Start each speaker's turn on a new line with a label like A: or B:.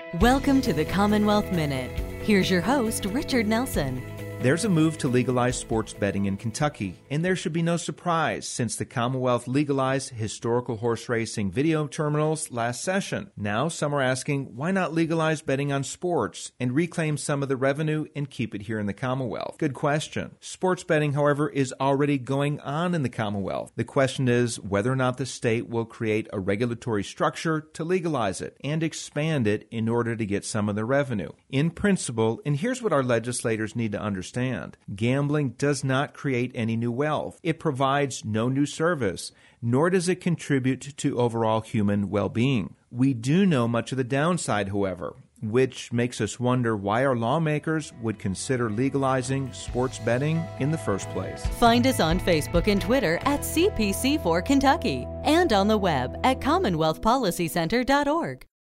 A: Welcome to the Commonwealth Minute. Here's your host, Richard Nelson.
B: There's a move to legalize sports betting in Kentucky, and there should be no surprise since the Commonwealth legalized historical horse racing video terminals last session. Now some are asking, why not legalize betting on sports and reclaim some of the revenue and keep it here in the Commonwealth? Good question. Sports betting, however, is already going on in the Commonwealth. The question is whether or not the state will create a regulatory structure to legalize it and expand it in order to get some of the revenue. In principle, and here's what our legislators need to understand, gambling does not create any new wealth. It provides no new service, nor does it contribute to overall human well-being. We do know much of the downside, however, which makes us wonder why our lawmakers would consider legalizing sports betting in the first place.
A: Find us on Facebook and Twitter at CPC4 Kentucky and on the web at CommonwealthPolicyCenter.org.